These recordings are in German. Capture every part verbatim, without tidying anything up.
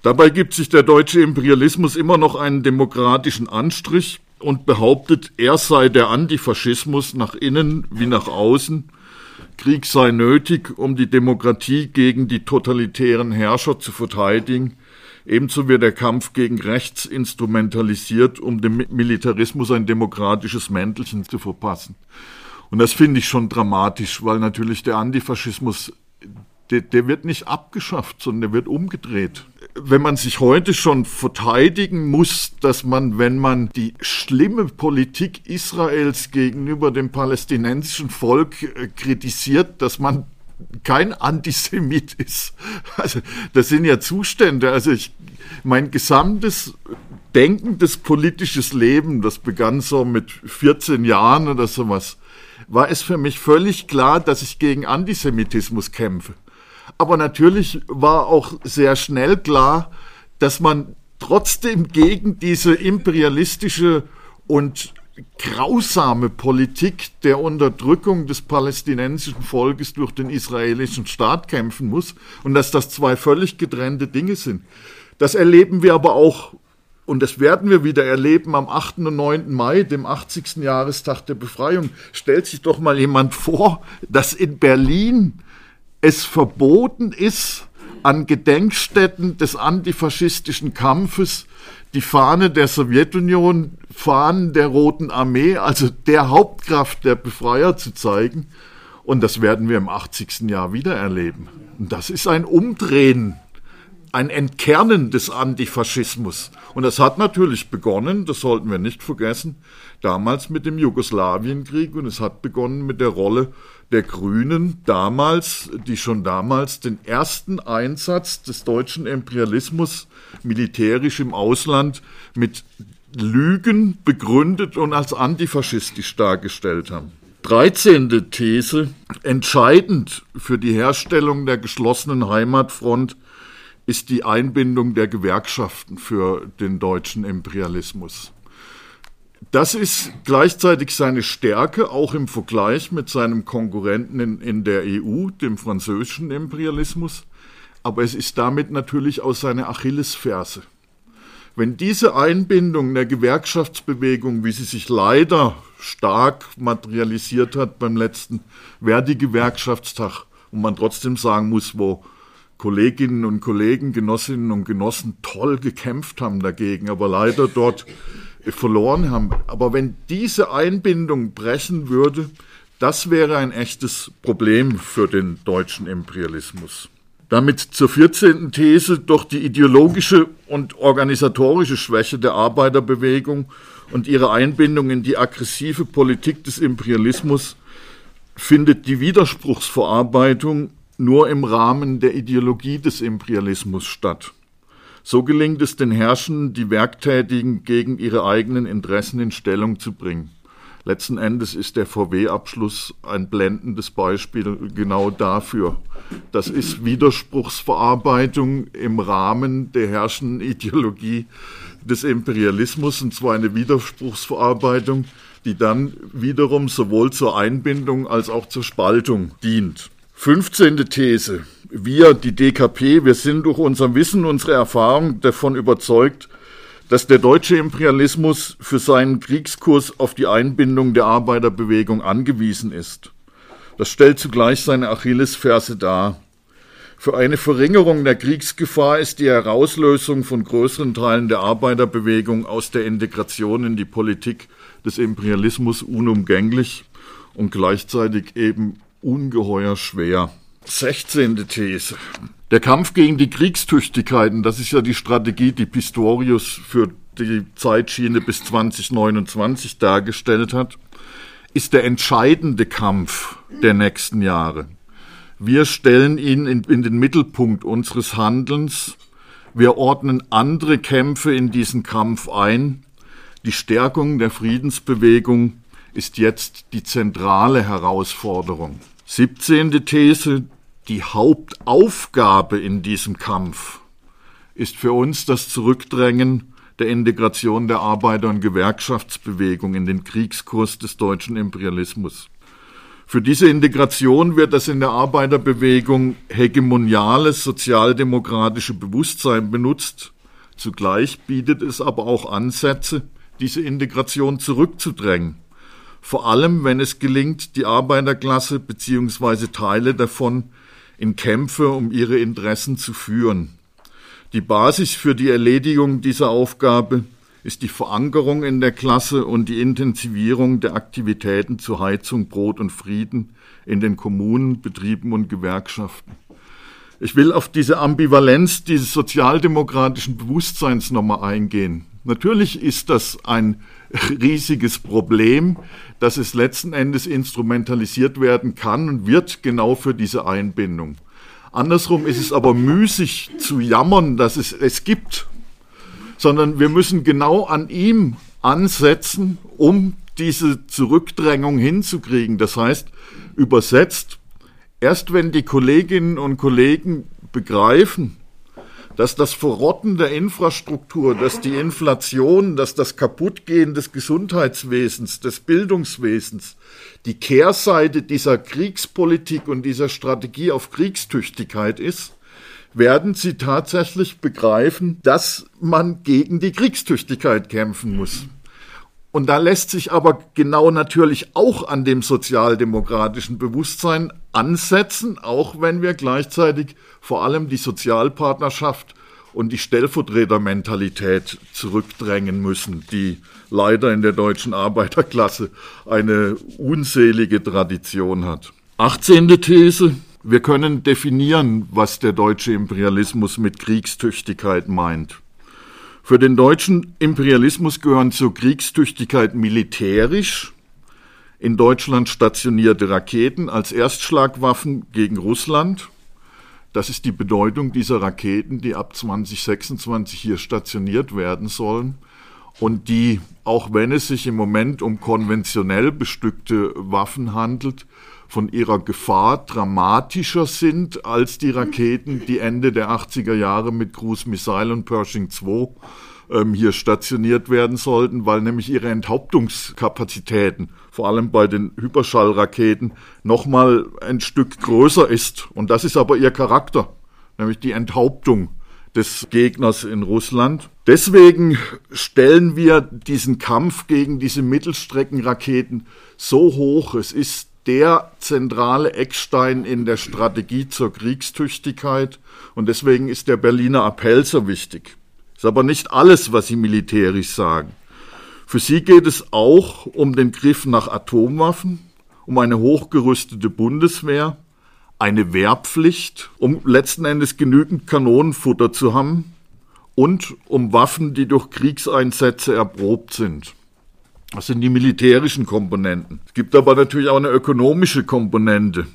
Dabei gibt sich der deutsche Imperialismus immer noch einen demokratischen Anstrich und behauptet, er sei der Antifaschismus nach innen wie nach außen. Krieg sei nötig, um die Demokratie gegen die totalitären Herrscher zu verteidigen. Ebenso wird der Kampf gegen rechts instrumentalisiert, um dem Militarismus ein demokratisches Mäntelchen zu verpassen. Und das finde ich schon dramatisch, weil natürlich der Antifaschismus, der, der wird nicht abgeschafft, sondern der wird umgedreht. Wenn man sich heute schon verteidigen muss, dass man, wenn man die schlimme Politik Israels gegenüber dem palästinensischen Volk kritisiert, dass man kein Antisemit ist. Also das sind ja Zustände. Also ich, mein gesamtes denkendes politisches Leben, das begann so mit vierzehn Jahren oder sowas, war es für mich völlig klar, dass ich gegen Antisemitismus kämpfe. Aber natürlich war auch sehr schnell klar, dass man trotzdem gegen diese imperialistische und grausame Politik der Unterdrückung des palästinensischen Volkes durch den israelischen Staat kämpfen muss und dass das zwei völlig getrennte Dinge sind. Das erleben wir aber auch, und das werden wir wieder erleben, am achten und neunten Mai, dem achtzigsten Jahrestag der Befreiung. Stellt sich doch mal jemand vor, dass in Berlin es verboten ist, an Gedenkstätten des antifaschistischen Kampfes die Fahne der Sowjetunion, Fahnen der Roten Armee, also der Hauptkraft der Befreier zu zeigen. Und das werden wir im achtzigsten Jahr wieder erleben. Und das ist ein Umdrehen, ein Entkernen des Antifaschismus. Und das hat natürlich begonnen, das sollten wir nicht vergessen, damals mit dem Jugoslawienkrieg. Und es hat begonnen mit der Rolle der Grünen damals, die schon damals den ersten Einsatz des deutschen Imperialismus militärisch im Ausland mit Lügen begründet und als antifaschistisch dargestellt haben. dreizehnte These: Entscheidend für die Herstellung der geschlossenen Heimatfront ist die Einbindung der Gewerkschaften für den deutschen Imperialismus. Das ist gleichzeitig seine Stärke, auch im Vergleich mit seinem Konkurrenten in, in der E U, dem französischen Imperialismus. Aber es ist damit natürlich auch seine Achillesferse. Wenn diese Einbindung der Gewerkschaftsbewegung, wie sie sich leider stark materialisiert hat beim letzten Verdi-Gewerkschaftstag, und man trotzdem sagen muss, wo Kolleginnen und Kollegen, Genossinnen und Genossen toll gekämpft haben dagegen, aber leider dort verloren haben. Aber wenn diese Einbindung brechen würde, das wäre ein echtes Problem für den deutschen Imperialismus. Damit zur vierzehnten These: Doch die ideologische und organisatorische Schwäche der Arbeiterbewegung und ihre Einbindung in die aggressive Politik des Imperialismus findet die Widerspruchsverarbeitung nur im Rahmen der Ideologie des Imperialismus statt. So gelingt es den Herrschenden, die Werktätigen gegen ihre eigenen Interessen in Stellung zu bringen. Letzten Endes ist der V W-Abschluss ein blendendes Beispiel genau dafür. Das ist Widerspruchsverarbeitung im Rahmen der herrschenden Ideologie des Imperialismus, und zwar eine Widerspruchsverarbeitung, die dann wiederum sowohl zur Einbindung als auch zur Spaltung dient. fünfzehnte These. Wir, die D K P, wir sind durch unser Wissen, unsere Erfahrung davon überzeugt, dass der deutsche Imperialismus für seinen Kriegskurs auf die Einbindung der Arbeiterbewegung angewiesen ist. Das stellt zugleich seine Achillesferse dar. Für eine Verringerung der Kriegsgefahr ist die Herauslösung von größeren Teilen der Arbeiterbewegung aus der Integration in die Politik des Imperialismus unumgänglich und gleichzeitig eben ungeheuer schwer. sechzehnte These. Der Kampf gegen die Kriegstüchtigkeiten, das ist ja die Strategie, die Pistorius für die Zeitschiene bis zwanzig neunundzwanzig dargestellt hat, ist der entscheidende Kampf der nächsten Jahre. Wir stellen ihn in, in den Mittelpunkt unseres Handelns. Wir ordnen andere Kämpfe in diesen Kampf ein. Die Stärkung der Friedensbewegung ist jetzt die zentrale Herausforderung. siebzehnte These. Die Hauptaufgabe in diesem Kampf ist für uns das Zurückdrängen der Integration der Arbeiter- und Gewerkschaftsbewegung in den Kriegskurs des deutschen Imperialismus. Für diese Integration wird das in der Arbeiterbewegung hegemoniale sozialdemokratische Bewusstsein benutzt. Zugleich bietet es aber auch Ansätze, diese Integration zurückzudrängen. Vor allem, wenn es gelingt, die Arbeiterklasse bzw. Teile davon in Kämpfe um ihre Interessen zu führen. Die Basis für die Erledigung dieser Aufgabe ist die Verankerung in der Klasse und die Intensivierung der Aktivitäten zur Heizung, Brot und Frieden in den Kommunen, Betrieben und Gewerkschaften. Ich will auf diese Ambivalenz dieses sozialdemokratischen Bewusstseins nochmal eingehen. Natürlich ist das ein riesiges Problem, dass es letzten Endes instrumentalisiert werden kann und wird genau für diese Einbindung. Andersrum ist es aber müßig zu jammern, dass es es gibt, sondern wir müssen genau an ihm ansetzen, um diese Zurückdrängung hinzukriegen. Das heißt, übersetzt, erst wenn die Kolleginnen und Kollegen begreifen, dass das Verrotten der Infrastruktur, dass die Inflation, dass das Kaputtgehen des Gesundheitswesens, des Bildungswesens, die Kehrseite dieser Kriegspolitik und dieser Strategie auf Kriegstüchtigkeit ist, werden sie tatsächlich begreifen, dass man gegen die Kriegstüchtigkeit kämpfen muss. Und da lässt sich aber genau natürlich auch an dem sozialdemokratischen Bewusstsein ansetzen, auch wenn wir gleichzeitig vor allem die Sozialpartnerschaft und die Stellvertretermentalität zurückdrängen müssen, die leider in der deutschen Arbeiterklasse eine unselige Tradition hat. achtzehnte These. Wir können definieren, was der deutsche Imperialismus mit Kriegstüchtigkeit meint. Für den deutschen Imperialismus gehören zur Kriegstüchtigkeit militärisch in Deutschland stationierte Raketen als Erstschlagwaffen gegen Russland. Das ist die Bedeutung dieser Raketen, die ab zwanzig sechsundzwanzig hier stationiert werden sollen und die, auch wenn es sich im Moment um konventionell bestückte Waffen handelt, von ihrer Gefahr dramatischer sind als die Raketen, die Ende der achtziger Jahre mit Cruise Missile und Pershing zwei ähm, hier stationiert werden sollten, weil nämlich ihre Enthauptungskapazitäten, vor allem bei den Hyperschallraketen, nochmal ein Stück größer ist. Und das ist aber ihr Charakter, nämlich die Enthauptung des Gegners in Russland. Deswegen stellen wir diesen Kampf gegen diese Mittelstreckenraketen so hoch. Es ist der zentrale Eckstein in der Strategie zur Kriegstüchtigkeit und deswegen ist der Berliner Appell so wichtig. Ist aber nicht alles, was sie militärisch sagen. Für sie geht es auch um den Griff nach Atomwaffen, um eine hochgerüstete Bundeswehr, eine Wehrpflicht, um letzten Endes genügend Kanonenfutter zu haben und um Waffen, die durch Kriegseinsätze erprobt sind. Das sind die militärischen Komponenten. Es gibt aber natürlich auch eine ökonomische Komponente.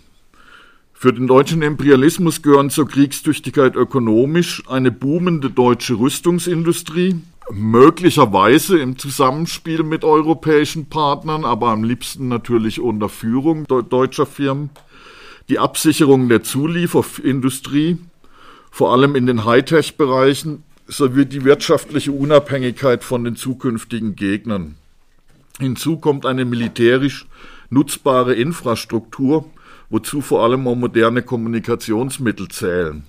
Für den deutschen Imperialismus gehören zur Kriegstüchtigkeit ökonomisch eine boomende deutsche Rüstungsindustrie, möglicherweise im Zusammenspiel mit europäischen Partnern, aber am liebsten natürlich unter Führung deutscher Firmen, die Absicherung der Zulieferindustrie, vor allem in den Hightech-Bereichen, sowie die wirtschaftliche Unabhängigkeit von den zukünftigen Gegnern. Hinzu kommt eine militärisch nutzbare Infrastruktur, wozu vor allem auch moderne Kommunikationsmittel zählen.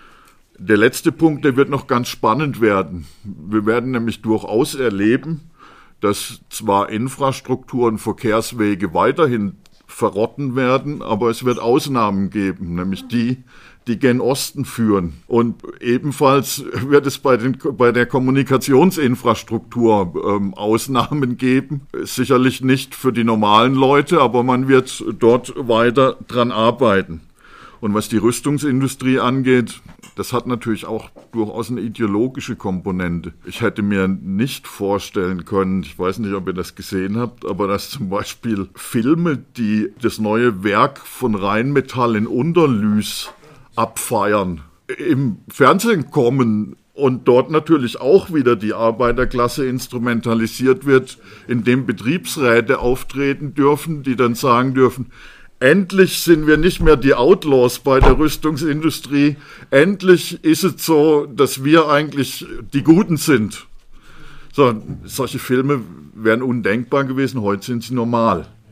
Der letzte Punkt, der wird noch ganz spannend werden. Wir werden nämlich durchaus erleben, dass zwar Infrastruktur und Verkehrswege weiterhin verrotten werden, aber es wird Ausnahmen geben, nämlich die, die gen Osten führen. Und ebenfalls wird es bei, den, bei der Kommunikationsinfrastruktur ähm, Ausnahmen geben. Sicherlich nicht für die normalen Leute, aber man wird dort weiter dran arbeiten. Und was die Rüstungsindustrie angeht, das hat natürlich auch durchaus eine ideologische Komponente. Ich hätte mir nicht vorstellen können, ich weiß nicht, ob ihr das gesehen habt, aber dass zum Beispiel Filme, die das neue Werk von Rheinmetall in Unterlüß abfeiern, im Fernsehen kommen und dort natürlich auch wieder die Arbeiterklasse instrumentalisiert wird, indem Betriebsräte auftreten dürfen, die dann sagen dürfen, endlich sind wir nicht mehr die Outlaws bei der Rüstungsindustrie. Endlich ist es so, dass wir eigentlich die Guten sind. So, solche Filme wären undenkbar gewesen, heute sind sie normal.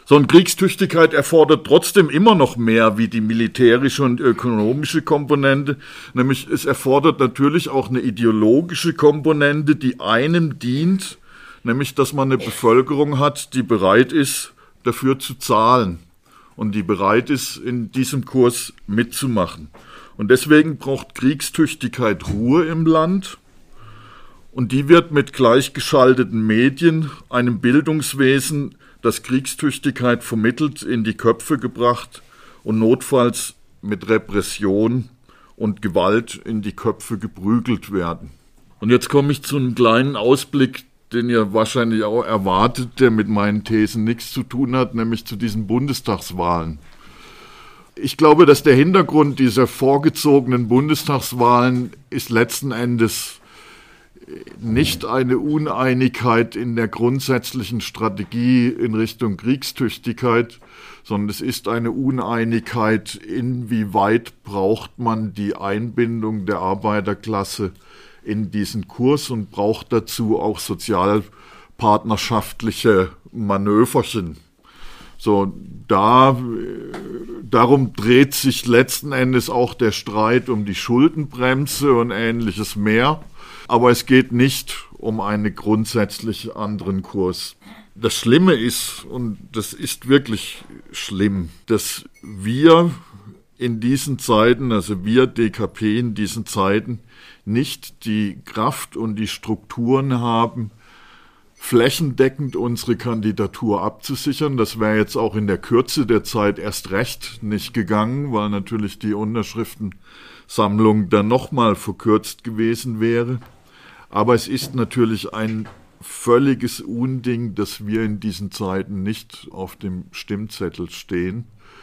So eine Kriegstüchtigkeit erfordert trotzdem immer noch mehr wie die militärische und ökonomische Komponente. Nämlich es erfordert natürlich auch eine ideologische Komponente, die einem dient, nämlich dass man eine Bevölkerung hat, die bereit ist, dafür zu zahlen und die bereit ist, in diesem Kurs mitzumachen. Und deswegen braucht Kriegstüchtigkeit Ruhe im Land. Und die wird mit gleichgeschalteten Medien, einem Bildungswesen, das Kriegstüchtigkeit vermittelt, in die Köpfe gebracht und notfalls mit Repression und Gewalt in die Köpfe geprügelt werden. Und jetzt komme ich zu einem kleinen Ausblick, den ihr wahrscheinlich auch erwartet, der mit meinen Thesen nichts zu tun hat, nämlich zu diesen Bundestagswahlen. Ich glaube, dass der Hintergrund dieser vorgezogenen Bundestagswahlen ist letzten Endes nicht eine Uneinigkeit in der grundsätzlichen Strategie in Richtung Kriegstüchtigkeit, sondern es ist eine Uneinigkeit, inwieweit braucht man die Einbindung der Arbeiterklasse in diesen Kurs und braucht dazu auch sozialpartnerschaftliche Manöverchen. So, da, darum dreht sich letzten Endes auch der Streit um die Schuldenbremse und ähnliches mehr. Aber es geht nicht um einen grundsätzlich anderen Kurs. Das Schlimme ist, und das ist wirklich schlimm, dass wir in diesen Zeiten, also wir D K P in diesen Zeiten, nicht die Kraft und die Strukturen haben, flächendeckend unsere Kandidatur abzusichern. Das wäre jetzt auch in der Kürze der Zeit erst recht nicht gegangen, weil natürlich die Unterschriftensammlung dann nochmal verkürzt gewesen wäre. Aber es ist natürlich ein völliges Unding, dass wir in diesen Zeiten nicht auf dem Stimmzettel stehen.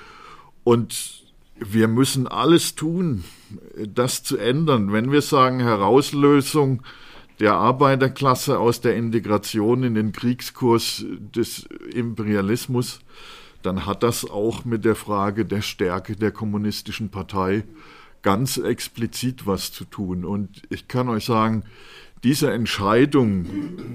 Und wir müssen alles tun, das zu ändern. Wenn wir sagen, Herauslösung der Arbeiterklasse aus der Integration in den Kriegskurs des Imperialismus, dann hat das auch mit der Frage der Stärke der kommunistischen Partei ganz explizit was zu tun. Und ich kann euch sagen, diese Entscheidung,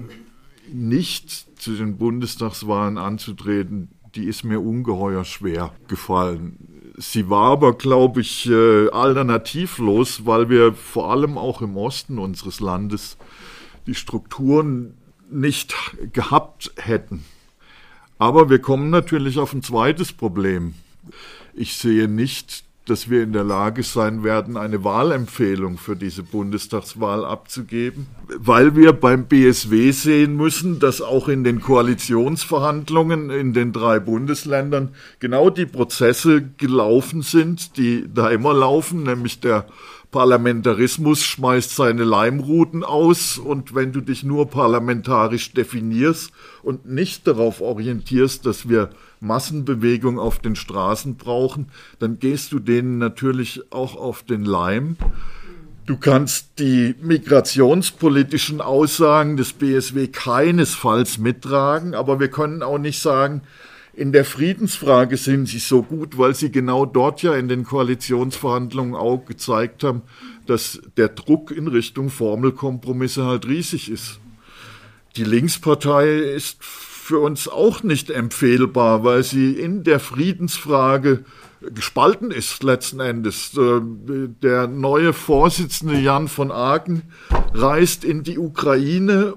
nicht zu den Bundestagswahlen anzutreten, die ist mir ungeheuer schwer gefallen. Sie war aber, glaube ich, alternativlos, weil wir vor allem auch im Osten unseres Landes die Strukturen nicht gehabt hätten. Aber wir kommen natürlich auf ein zweites Problem. Ich sehe nicht, dass wir in der Lage sein werden, eine Wahlempfehlung für diese Bundestagswahl abzugeben, weil wir beim B S W sehen müssen, dass auch in den Koalitionsverhandlungen in den drei Bundesländern genau die Prozesse gelaufen sind, die da immer laufen, nämlich der Parlamentarismus schmeißt seine Leimruten aus und wenn du dich nur parlamentarisch definierst und nicht darauf orientierst, dass wir Massenbewegung auf den Straßen brauchen, dann gehst du denen natürlich auch auf den Leim. Du kannst die migrationspolitischen Aussagen des B S W keinesfalls mittragen, aber wir können auch nicht sagen, in der Friedensfrage sind sie so gut, weil sie genau dort ja in den Koalitionsverhandlungen auch gezeigt haben, dass der Druck in Richtung Formelkompromisse halt riesig ist. Die Linkspartei ist für uns auch nicht empfehlbar, weil sie in der Friedensfrage gespalten ist letzten Endes. Der neue Vorsitzende Jan von Aken reist in die Ukraine,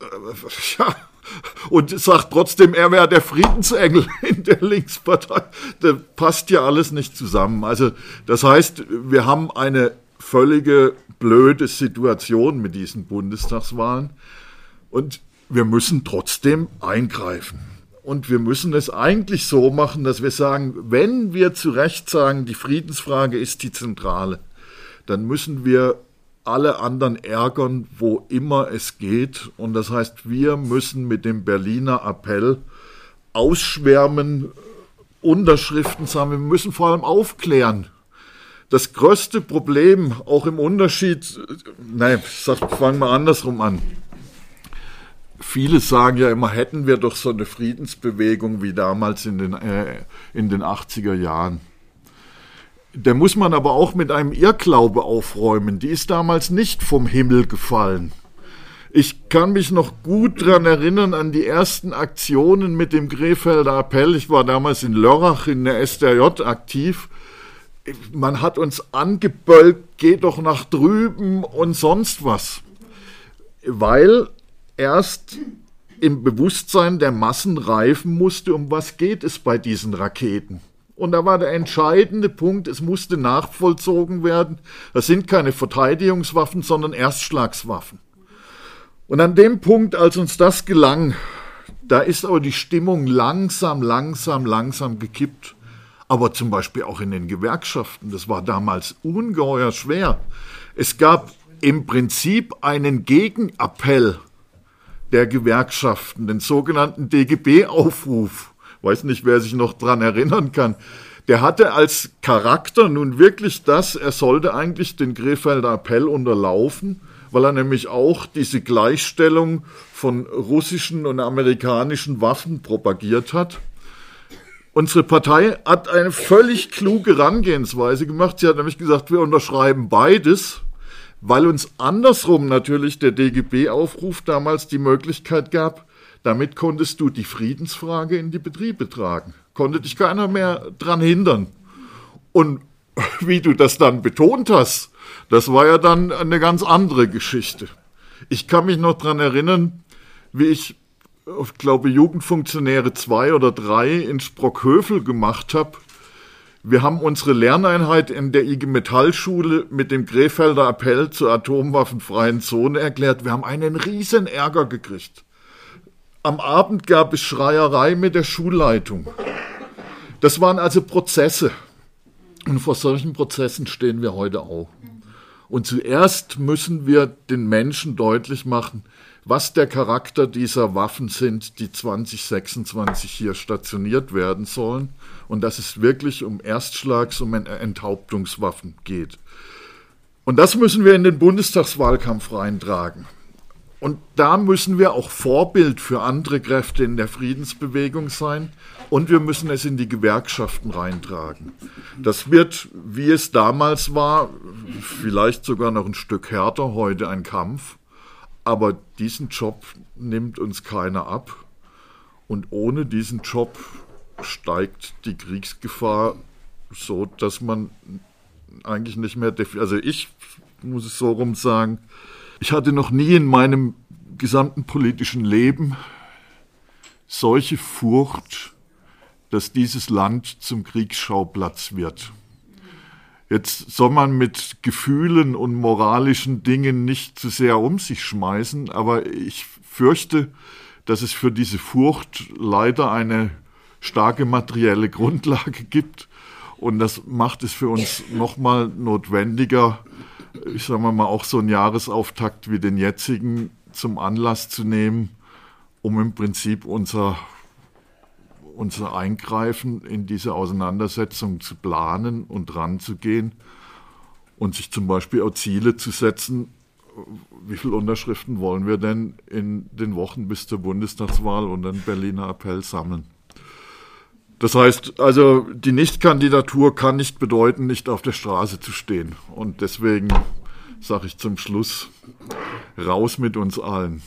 ja, und sagt trotzdem, er wäre der Friedensengel in der Linkspartei. Das passt ja alles nicht zusammen. Also das heißt, wir haben eine völlige blöde Situation mit diesen Bundestagswahlen und wir müssen trotzdem eingreifen. Und wir müssen es eigentlich so machen, dass wir sagen, wenn wir zu Recht sagen, die Friedensfrage ist die zentrale, dann müssen wir alle anderen ärgern, wo immer es geht. Und das heißt, wir müssen mit dem Berliner Appell ausschwärmen, Unterschriften sammeln, wir müssen vor allem aufklären. Das größte Problem, auch im Unterschied, nein, ich sag, fangen wir andersrum an. Viele sagen ja immer, hätten wir doch so eine Friedensbewegung wie damals in den, äh, in den achtziger Jahren. Da muss man aber auch mit einem Irrglaube aufräumen. Die ist damals nicht vom Himmel gefallen. Ich kann mich noch gut daran erinnern an die ersten Aktionen mit dem Krefelder Appell. Ich war damals in Lörrach in der S D R J aktiv. Man hat uns angebölkt, geh doch nach drüben und sonst was. Weil erst im Bewusstsein der Massen reifen musste, um was geht es bei diesen Raketen. Und da war der entscheidende Punkt, es musste nachvollzogen werden. Das sind keine Verteidigungswaffen, sondern Erstschlagswaffen. Und an dem Punkt, als uns das gelang, da ist aber die Stimmung langsam, langsam, langsam gekippt. Aber zum Beispiel auch in den Gewerkschaften. Das war damals ungeheuer schwer. Es gab im Prinzip einen Gegenappell der Gewerkschaften, den sogenannten D G B-Aufruf. Weiß nicht, wer sich noch dran erinnern kann. Der hatte als Charakter nun wirklich das, er sollte eigentlich den Krefelder Appell unterlaufen, weil er nämlich auch diese Gleichstellung von russischen und amerikanischen Waffen propagiert hat. Unsere Partei hat eine völlig kluge Herangehensweise gemacht. Sie hat nämlich gesagt, wir unterschreiben beides, weil uns andersrum natürlich der D G B-Aufruf damals die Möglichkeit gab, damit konntest du die Friedensfrage in die Betriebe tragen. Konnte dich keiner mehr dran hindern. Und wie du das dann betont hast, das war ja dann eine ganz andere Geschichte. Ich kann mich noch dran erinnern, wie ich ich glaube, Jugendfunktionäre zwei oder drei in Sprockhövel gemacht habe. Wir haben unsere Lerneinheit in der I G Metall-Schule mit dem Krefelder Appell zur atomwaffenfreien Zone erklärt. Wir haben einen riesen Ärger gekriegt. Am Abend gab es Schreierei mit der Schulleitung. Das waren also Prozesse. Und vor solchen Prozessen stehen wir heute auch. Und zuerst müssen wir den Menschen deutlich machen, was der Charakter dieser Waffen sind, die zwanzig sechsundzwanzig hier stationiert werden sollen und dass es wirklich um Erstschlags-, um Enthauptungswaffen geht. Und das müssen wir in den Bundestagswahlkampf reintragen. Und da müssen wir auch Vorbild für andere Kräfte in der Friedensbewegung sein und wir müssen es in die Gewerkschaften reintragen. Das wird, wie es damals war, vielleicht sogar noch ein Stück härter, heute ein Kampf. Aber diesen Job nimmt uns keiner ab. Und ohne diesen Job steigt die Kriegsgefahr so, dass man eigentlich nicht mehr... Defi- also ich muss es so rum sagen, ich hatte noch nie in meinem gesamten politischen Leben solche Furcht, dass dieses Land zum Kriegsschauplatz wird. Jetzt soll man mit Gefühlen und moralischen Dingen nicht zu sehr um sich schmeißen, aber ich fürchte, dass es für diese Furcht leider eine starke materielle Grundlage gibt und das macht es für uns nochmal notwendiger, ich sage mal auch so einen Jahresauftakt wie den jetzigen zum Anlass zu nehmen, um im Prinzip unser unser Eingreifen in diese Auseinandersetzung zu planen und ranzugehen und sich zum Beispiel auch Ziele zu setzen, wie viele Unterschriften wollen wir denn in den Wochen bis zur Bundestagswahl und den Berliner Appell sammeln. Das heißt, also die Nichtkandidatur kann nicht bedeuten, nicht auf der Straße zu stehen. Und deswegen sage ich zum Schluss, raus mit uns allen.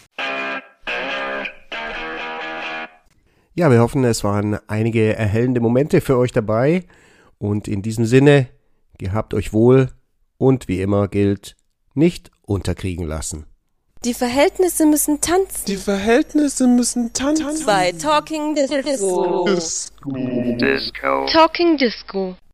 Ja, wir hoffen, es waren einige erhellende Momente für euch dabei und in diesem Sinne, gehabt euch wohl und wie immer gilt, nicht unterkriegen lassen. Die Verhältnisse müssen tanzen. Die Verhältnisse müssen tanzen. Bei Talking Disco. Disco. Disco. Talking Disco.